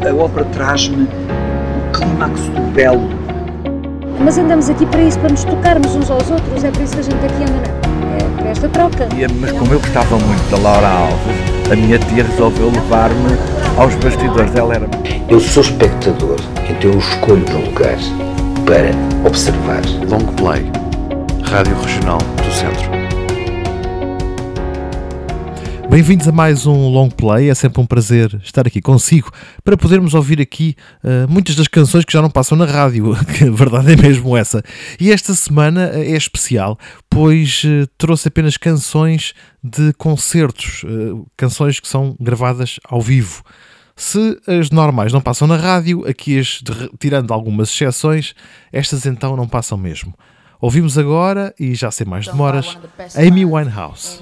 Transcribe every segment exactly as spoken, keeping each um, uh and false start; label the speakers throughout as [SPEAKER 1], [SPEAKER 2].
[SPEAKER 1] a ópera traz-me o clímax do belo.
[SPEAKER 2] Mas andamos aqui para isso, para nos tocarmos uns aos outros, é por isso que a gente aqui anda, não? É para esta troca.
[SPEAKER 3] E, mas como eu gostava muito da Laura Alves, a minha tia resolveu levar-me aos bastidores dela. Era...
[SPEAKER 4] Eu sou espectador, então eu escolho um lugar para observar.
[SPEAKER 5] Long Play, Rádio Regional do Centro.
[SPEAKER 6] Bem-vindos a mais um Long Play, é sempre um prazer estar aqui consigo para podermos ouvir aqui uh, muitas das canções que já não passam na rádio, que a verdade é mesmo essa. E esta semana uh, é especial, pois uh, trouxe apenas canções de concertos, uh, canções que são gravadas ao vivo. Se as normais não passam na rádio, aqui as, de, tirando algumas exceções, estas então não passam mesmo. Ouvimos agora, e já sem mais demoras, Amy Winehouse.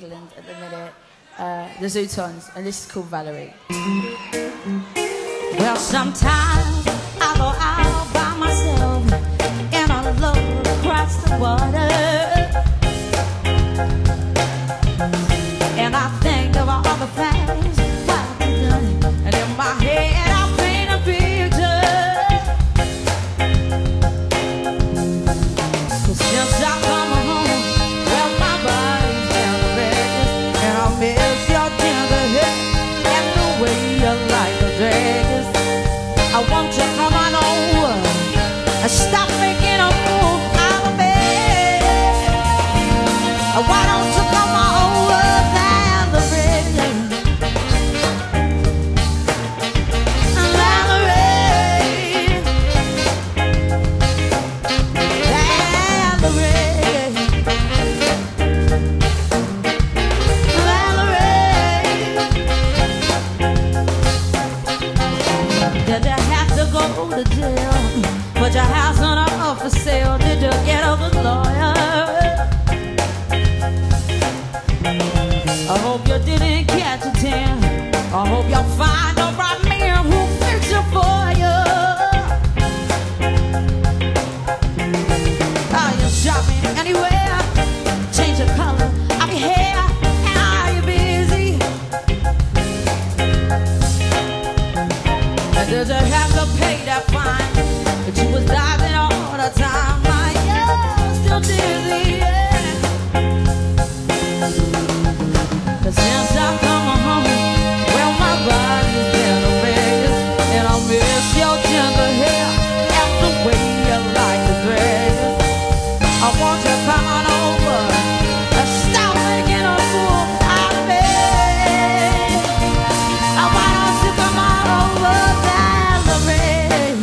[SPEAKER 7] Uh, the Zootons, and this is called Valerie. Well, sometimes I go out by myself and I look across the water, and I think of all the things I've done, and in my head I paint a picture. 'Cause since I come home, well, my body's down the bed, and I miss I want you to come on over and stop making a fool out of me. Why don't you come on over down the bridge? Down the bridge. Down the bridge. Down the bridge. Did you have to go to jail? Put your house on up for sale. Did you get a good lawyer? I hope you didn't catch a tan. I hope you'll find the right man who'll fix it for you. Are you shopping anywhere? Change the color of your hair. And are you busy? Did you have to pay that fine? But you was dodging all the time. My you're still dizzy, yeah. 'Cause since I come home, well, my body's been a mess, and I miss your tender hair and the way you like to dress. I want you to come on over and stop making a fool out of me. Why don't you come on over down the road?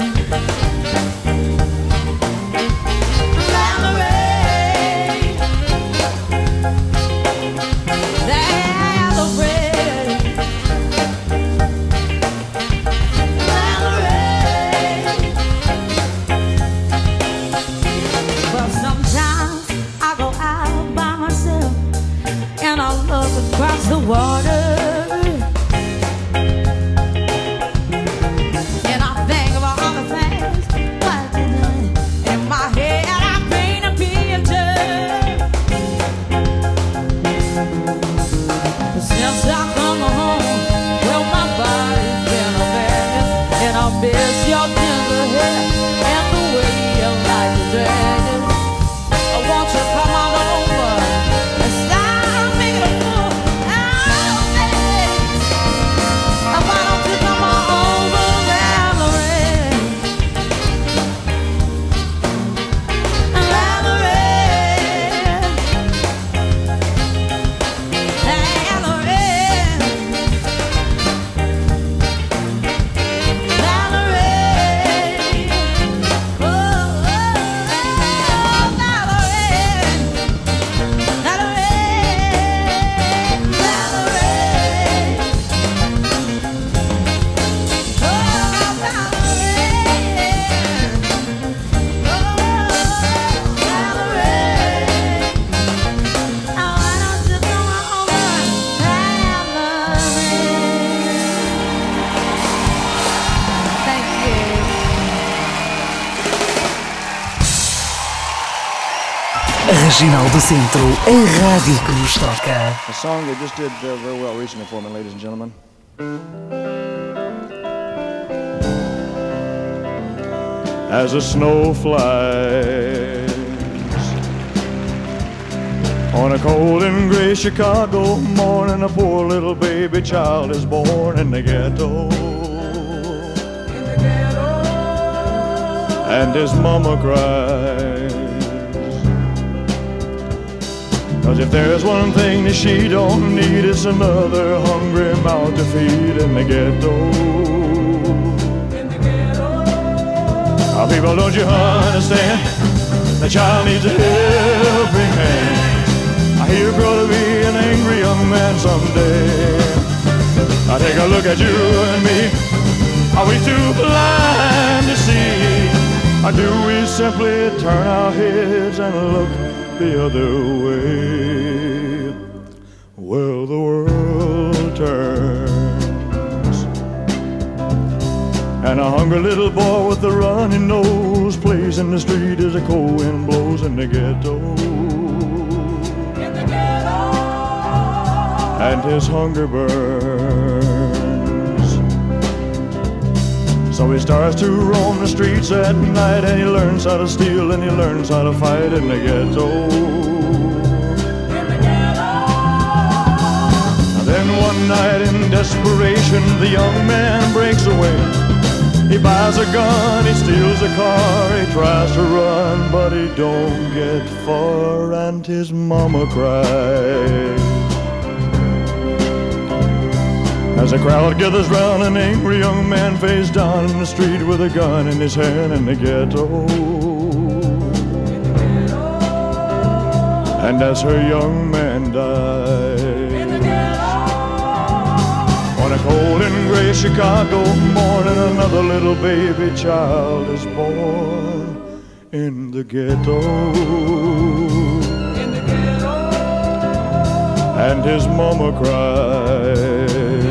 [SPEAKER 7] Down the road. Down the road. Down the road. Well, sometimes I go out by myself and I look across the water. Miss your tender hair and the way you like to dress. I want you to come on over and stop making a fool out of me. Why don't you come on over, Valerie? Valerie, Valerie.
[SPEAKER 8] Regional do Centro, a rádio que nos toca.
[SPEAKER 9] A song that just did uh, very well recently for me, ladies and gentlemen. as the snow flies. On a cold and gray Chicago morning, a poor little baby child is born in the ghetto. In the ghetto. And his mama cries, 'cause if there's one thing that she don't need, it's another hungry mouth to feed in the ghetto. In the ghetto. Oh, people, don't you understand? The child needs a helping hand. I hear grow to be an angry young man someday. I take a look at you and me. Are we too blind to see? Or do we simply turn our heads and look the other way? Well, the world turns, and a hungry little boy with a runny nose plays in the street as the cold wind blows in the ghetto. In the ghetto. And his hunger burns, so he starts to roam the streets at night, and he learns how to steal and he learns how to fight in the ghetto. Then one night in desperation, the young man breaks away. He buys a gun, he steals a car, he tries to run, but he don't get far, and his mama cries. As the crowd gathers round, an angry young man face down in the street with a gun in his hand in the ghetto. And as her young man dies, on a cold and gray Chicago morning, another little baby child is born in the ghetto. In the ghetto. And his mama cries.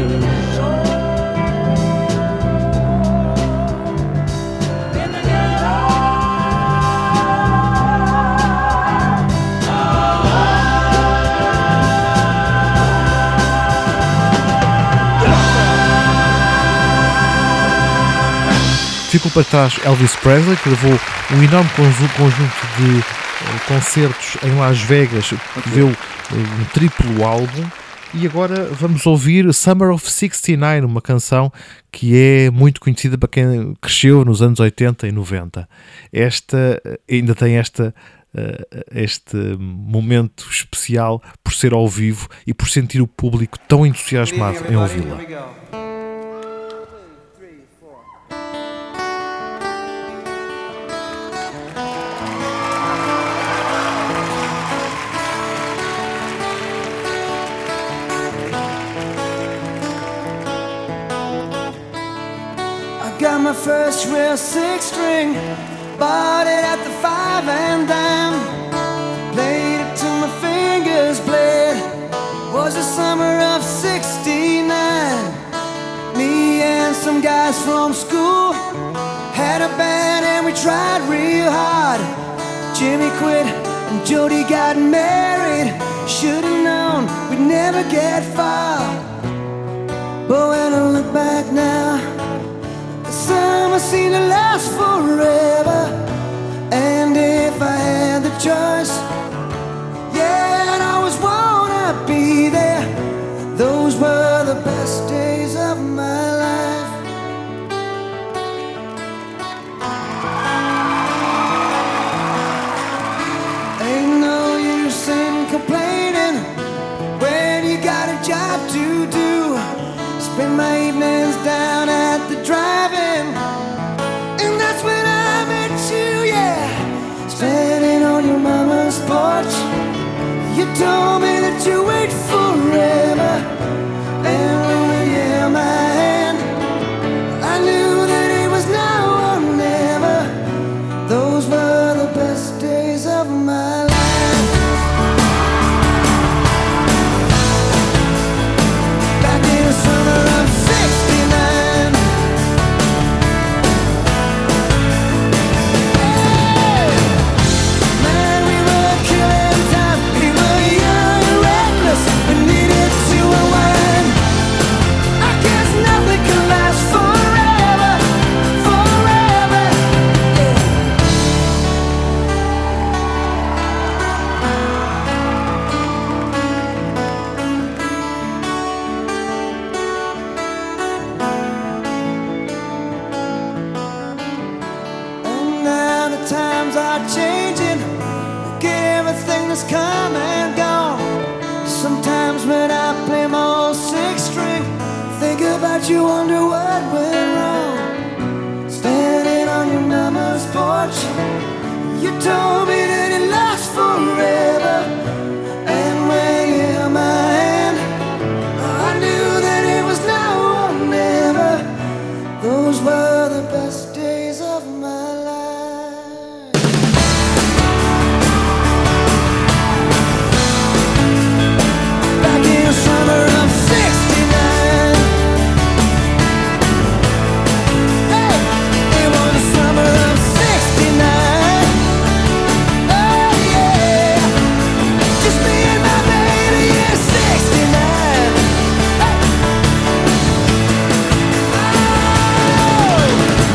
[SPEAKER 6] Ficou para trás Elvis Presley, que levou um enorme conjunto de uh, concertos em Las Vegas, que deu uh, um triplo álbum. E agora vamos ouvir Summer of sixty nine, uma canção que é muito conhecida para quem cresceu nos anos oitenta e noventa. Esta ainda tem esta, uh, este momento especial por ser ao vivo e por sentir o público tão entusiasmado em ouvi-la.
[SPEAKER 10] Got my first real six string, bought it at the five and dime, played it till my fingers bled. Was the summer of sixty-nine. Me and some guys from school had a band and we tried real hard. Jimmy quit and Jody got married. Should've known we'd never get far. But when I look back now, summer seemed to last forever. And if I had the choice, yeah, I'd always wanna be there. Those were the best days of my life. Ain't no use in complaining when you got a job to do. Spend my evenings down at the drive-in, and that's when I met you, yeah. Standing on your mama's porch, you told me that you wait forever. And when you held my hand, I knew that it was now or never. Those were the best days of my life. Back in the summer of sixty-nine. But you wonder what went wrong. Standing on your mama's porch, you told me that it lasts forever. And when you held my hand, I knew that it was now or never. Those were the best days of my life. Back in the summer of sixty-nine. Hey, it was the summer of sixty-nine. Oh yeah, just me and my baby, yeah, sixty-nine. Hey. Oh,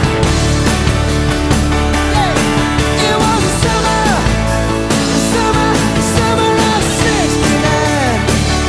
[SPEAKER 10] yeah, it was the summer, the summer, the summer of sixty-nine.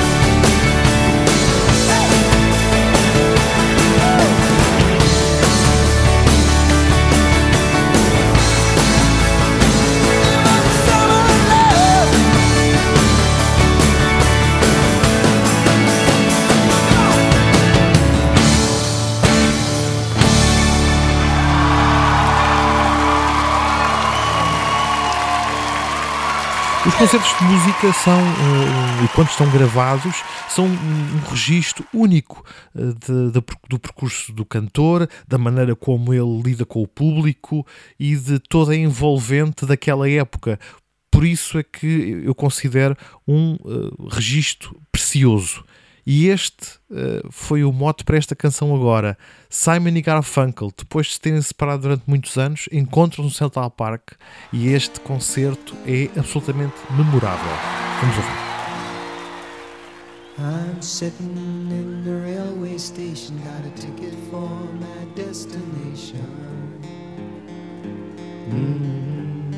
[SPEAKER 6] Os concertos de música são, uh, e quando estão gravados, são um, um registro único uh, de, de, do percurso do cantor, da maneira como ele lida com o público e de toda a envolvente daquela época. Por isso é que eu considero um uh, registro precioso. E este uh, foi o mote para esta canção agora. Simon e Garfunkel, depois de se terem separado durante muitos anos, encontram-se no Central Park e este concerto é absolutamente memorável. Vamos ouvir.
[SPEAKER 10] I'm sitting in the railway station, got a ticket for my destination. Mm.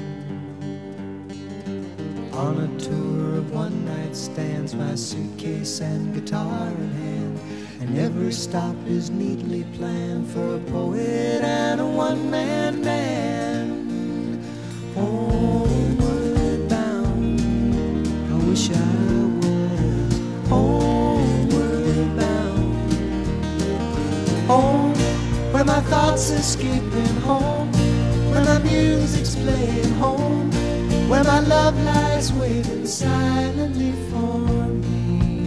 [SPEAKER 10] On a tour of one night stands, my suitcase and guitar in hand, and every stop is neatly planned for a poet and a one-man band. Homeward bound, I wish I was homeward bound. Home, where my thoughts escaping, home, where my music's playing, home, where my love lies waiting silently for me.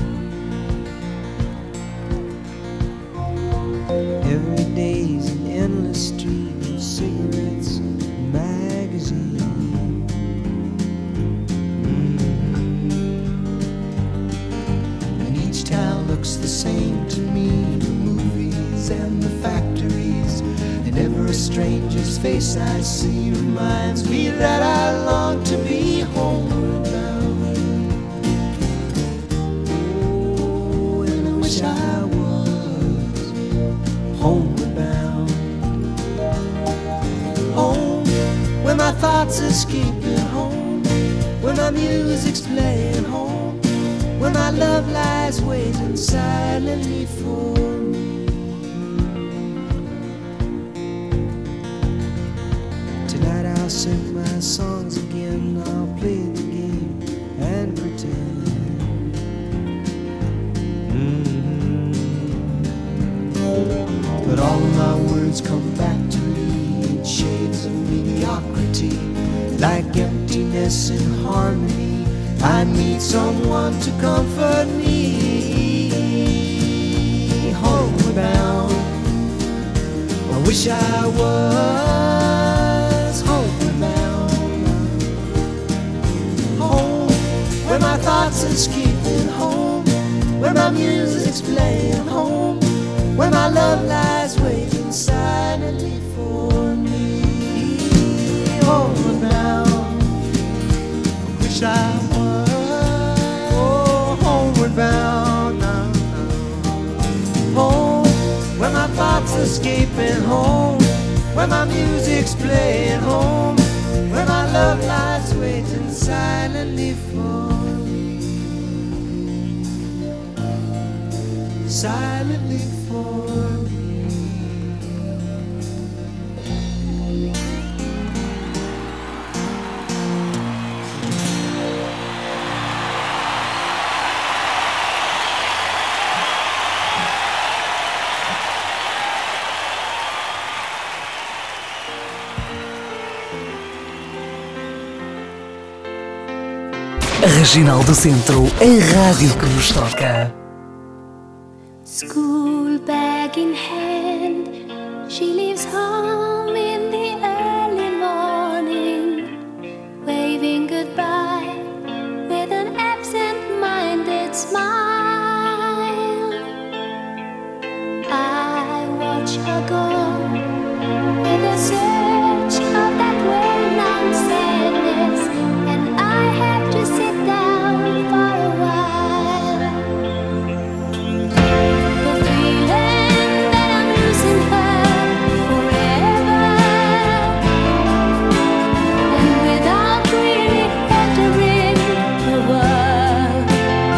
[SPEAKER 10] Every day's an endless stream of cigarettes and magazines. Mm-hmm. And each town looks the same to me, the movies and the factories. And every stranger's face I see reminds me that I long to be homeward bound. Oh, and I wish I was homeward bound. Home, where my thoughts escaping, home, where my music's playing, home, where my love lies waiting silently for me. I'll sing my songs again, I'll play the game and pretend. Mm-hmm. But all of my words come back to me in shades of mediocrity, like emptiness in harmony. I need someone to comfort me. Homeward bound, I wish I was homeward bound. Home, where my thoughts are escaping, home, where my music's playing, home, where my love lies waiting silently for me. Homeward bound, I wish I was, oh, homeward bound now, now. Home, where my thoughts are escaping, home, where my music's playing, home, where my love lies waiting silently for me, silently for me.
[SPEAKER 8] Regional do Centro, a rádio que nos toca.
[SPEAKER 11] School bag in hand, she leaves home in the early morning, waving goodbye with an absent-minded smile. I watch her go with a search of that well-known sadness, and I have to sit down for a while. The feeling that I'm losing her forever, and without really entering her world,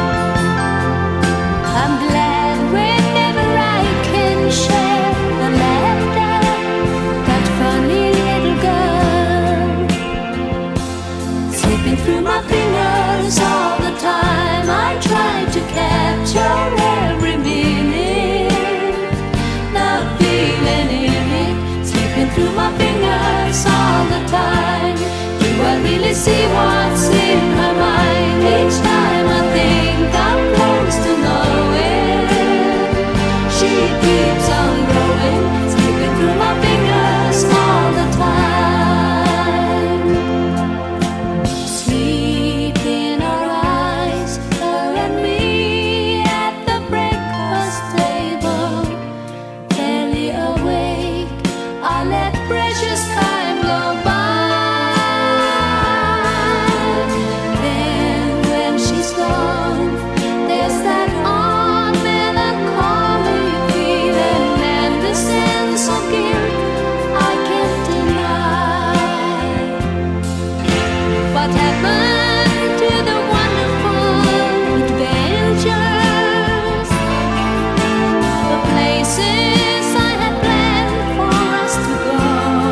[SPEAKER 11] I'm glad whenever I can share the laughter, that funny little girl. Slipping through my fingers all the time, I try to capture every minute, the feeling in it. Slipping through my fingers all the time. Do I really see what's in her mind? Each time I think I'm close to knowing, she keeps on growing, slipping through my fingers all the time. Sleep in our eyes, her and me at the breakfast table. Barely awake, I let precious time go by. Then when she's gone, there's that odd melancholy feeling and the sense of guilt I can't deny. What happened to the wonderful adventures, the places I had planned for us to go?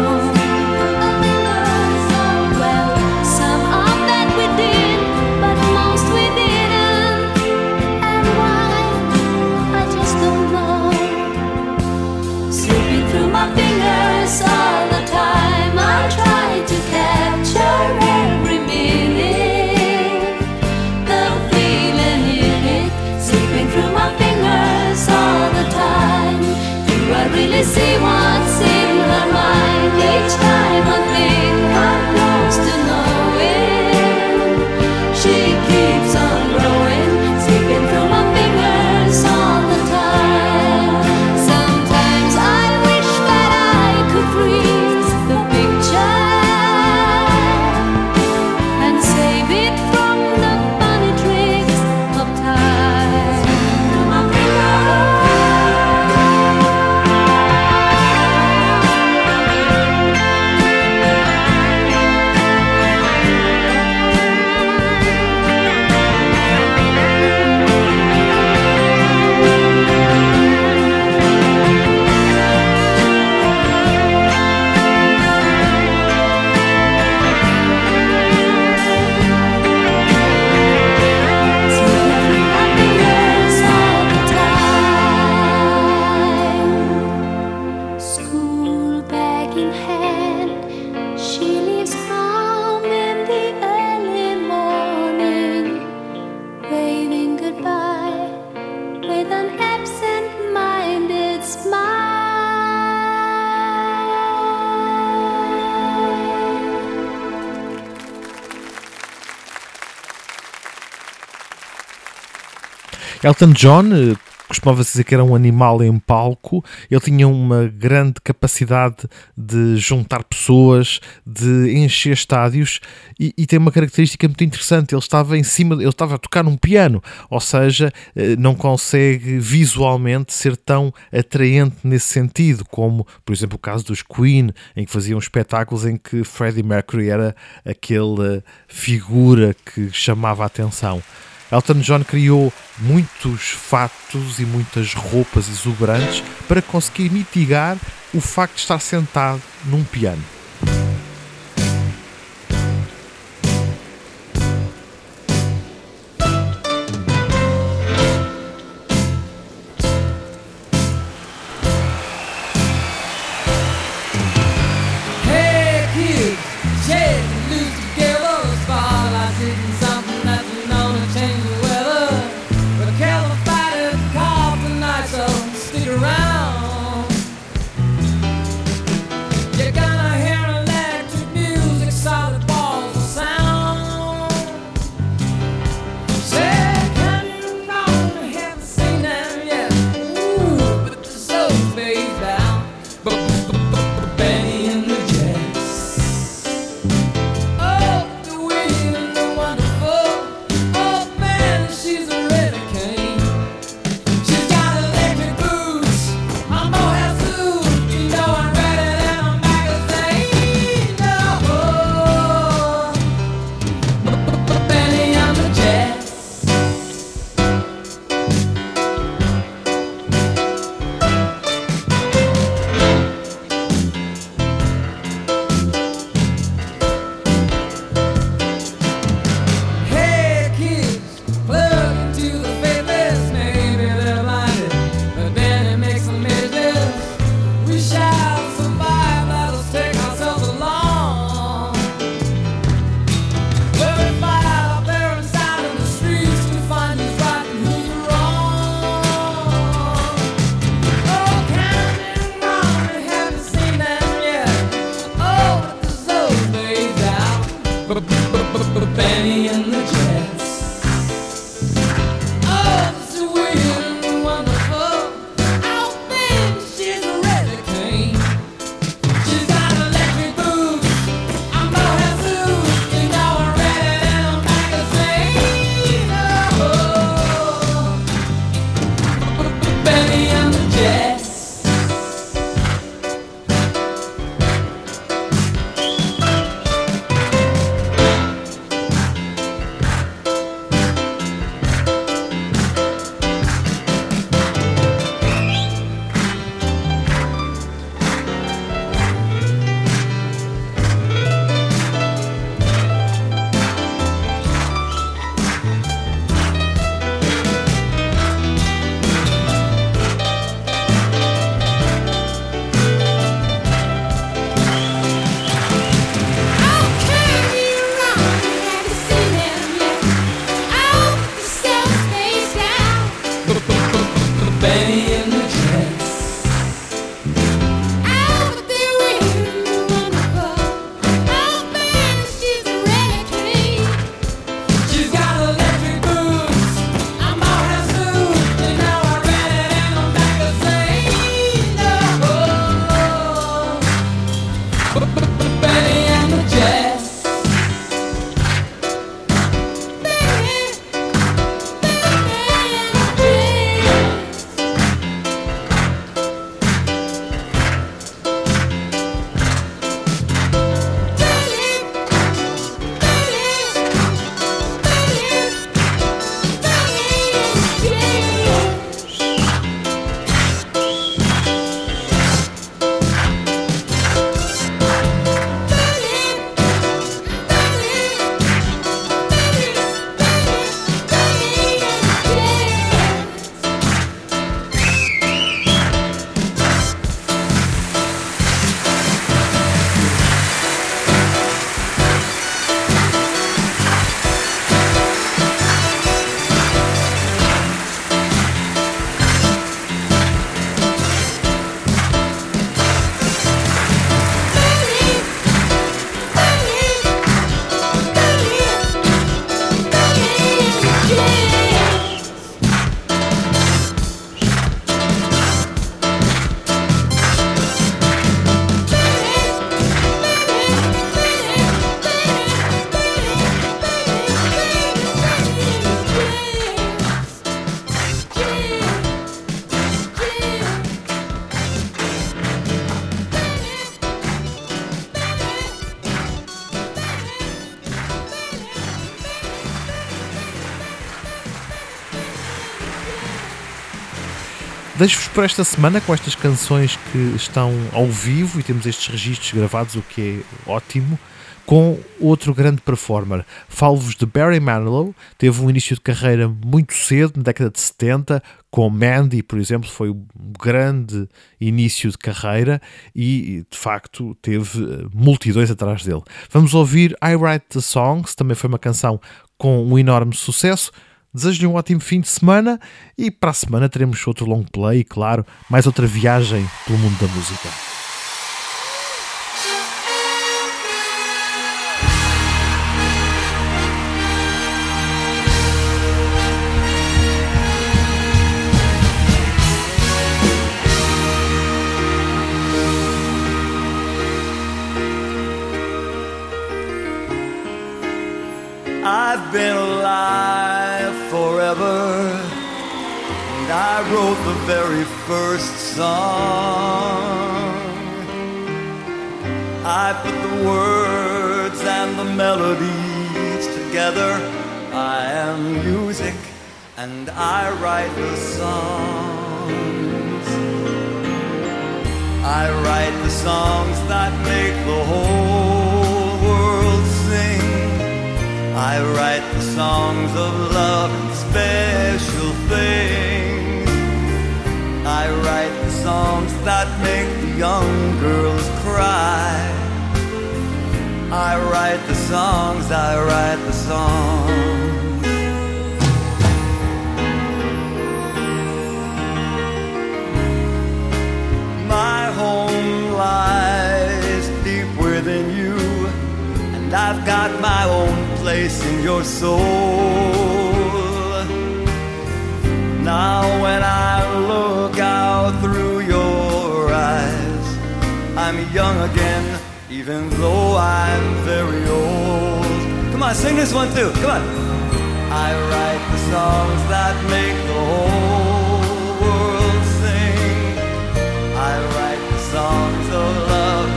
[SPEAKER 11] Well, some of that we did, but most we didn't. And why? I just don't know. Slipping through my fingers all the time, I try to capture every minute, the feeling in it. Slipping through my fingers all the time. Do I really see what's in her mind? Each time I think I'm close to knowing, she keeps on growing, slipping through my fingers all the time. Sometimes I wish that I could freeze the picture and save it from the funny tricks of time. Through my fingers. School bag in hand, she leaves home in the early morning, waving goodbye with an absent-minded smile.
[SPEAKER 6] Elton John eh, costumava-se dizer que era um animal em palco. Ele tinha uma grande capacidade de juntar pessoas, de encher estádios e, e tem uma característica muito interessante. Ele estava em cima, ele estava a tocar num piano, ou seja, eh, não consegue visualmente ser tão atraente nesse sentido, como, por exemplo, o caso dos Queen, em que faziam espetáculos em que Freddie Mercury era aquela figura que chamava a atenção. Elton John criou muitos fatos e muitas roupas exuberantes para conseguir mitigar o facto de estar sentado num piano.
[SPEAKER 10] Hey kids, shake and loose together, spotlights hitting something that around. You're gonna hear electric music, solid balls of sound. Say, can you know I haven't seen them yet? Ooh, but the soul fades down. Benny and the Jets. Oh, the weird and the wonderful. Oh, man, she's a really king. She's got electric boots. I'm Moab Zoo. You know I'm better than a magazine. Oh, Benny and the Jets. Hey kids, plug into the faithless. Maybe they're blinded, but then it makes them midgets. We shall survive, let us take ourselves along. We'll be fight out there inside of the streets to find who's right and who's wrong. Oh, counting wrong, we haven't seen them yet. Oh, but the soul fades out. Benny and the Jets. Oh, so weird and wonderful. Oh, baby, she's a really king. She's got electric boots. I'm Moab Zoo. You know I'm ready than a magazine. Oh, Benny and the Jets. Benny and the Jets. Oh, but they're weird and wonderful. Oh, man, she's a really king. She's got electric boots. I'm Moab Zoo. You know I read it in a magazine. Oh, Benny and the Jets. Benny, Benny and the Jets.
[SPEAKER 6] Deixo-vos por esta semana com estas canções que estão ao vivo e temos estes registros gravados, o que é ótimo, com outro grande performer. Falo-vos de Barry Manilow, teve um início de carreira muito cedo, na década de setenta, com Mandy, por exemplo, foi um grande início de carreira e, de facto, teve multidões atrás dele. Vamos ouvir I Write the Songs, também foi uma canção com um enorme sucesso. Desejo-lhe um ótimo fim de semana e para a semana teremos outro long play, claro, mais outra viagem pelo mundo da música.
[SPEAKER 10] I've been alive forever, and I wrote the very first song. I put the words and the melodies together. I am music, and I write the songs. I write the songs that make the whole world sing. I write the songs of love and special things. I write the songs that make the young girls cry. I write the songs, I write the songs. My home lies deep within you, and I've got my own place in your soul. Now when I look out through your eyes, I'm young again, even though I'm very old. Come on, sing this one too, come on. I write the songs that make the whole world sing. I write the songs of love.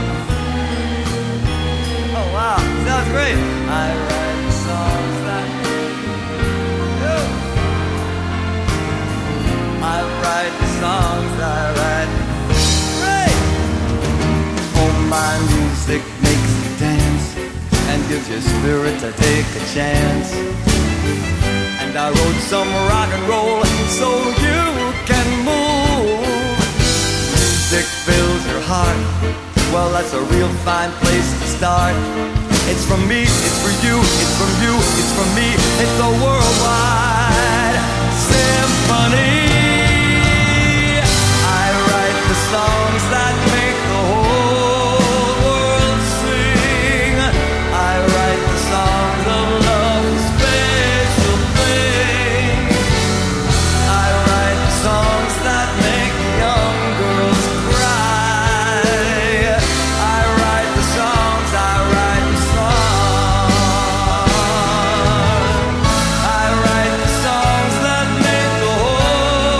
[SPEAKER 10] Oh wow, sounds great. I write the songs that yeah. I write the songs I write. Great. Oh, my music makes you dance and gives your spirit to take a chance. And I wrote some rock and roll so you can move. Music fills your heart. Well, that's a real fine place to start. It's from me, it's for you, it's from you, it's from me. It's a worldwide symphony. I write the songs that make the whole world sing. I write the songs of love and special things. I write the songs that make young girls cry. I write the songs, I write the songs. I write the songs that make the whole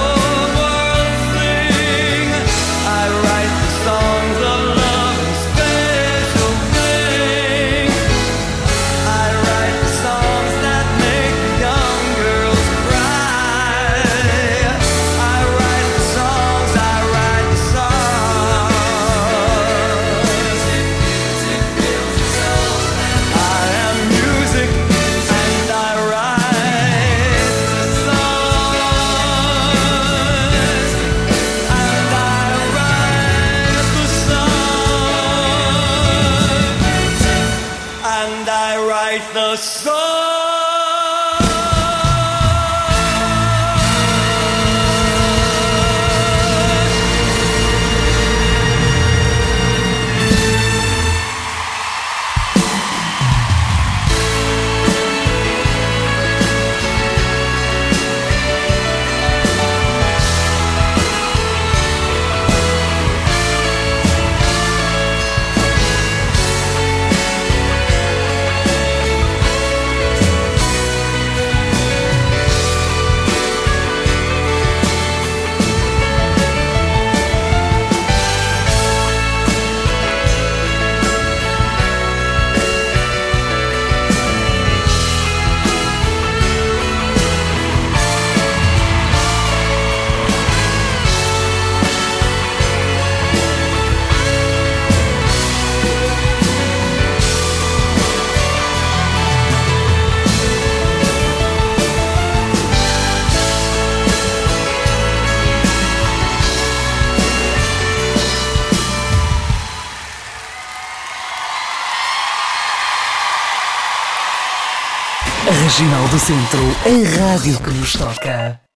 [SPEAKER 8] Regional do Centro, a rádio que nos toca.